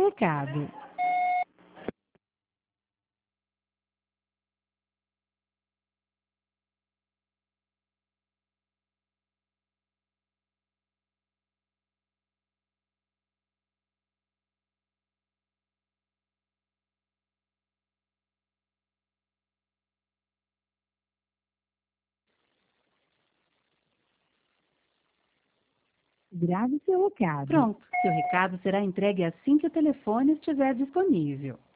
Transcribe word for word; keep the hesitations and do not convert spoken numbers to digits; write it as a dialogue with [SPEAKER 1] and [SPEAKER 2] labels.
[SPEAKER 1] seu recado. Grave seu recado.
[SPEAKER 2] Pronto, seu recado será entregue assim que o telefone estiver disponível.